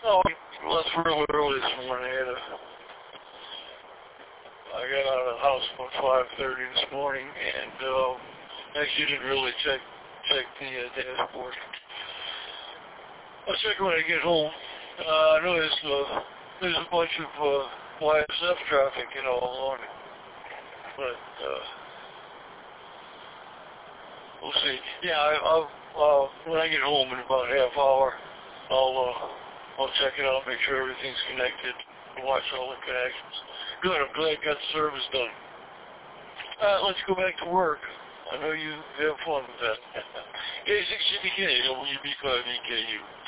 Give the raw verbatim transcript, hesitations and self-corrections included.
Oh, we left real early this morning. I, had a, I got out of the house about five thirty this morning, and uh, actually didn't really check check the uh, dashboard. I'll check when I get home. Uh, I know there's, uh, there's a bunch of uh, Y S F traffic, you know, along it. But uh, we'll see. Yeah, I, I'll uh, when I get home in about a half hour, I'll uh, I'll check it out, make sure everything's connected, and watch all the connections. Good. I'm glad I got the service done. Uh, let's go back to work. I know you have fun with that. K six G B K, W B five E K U.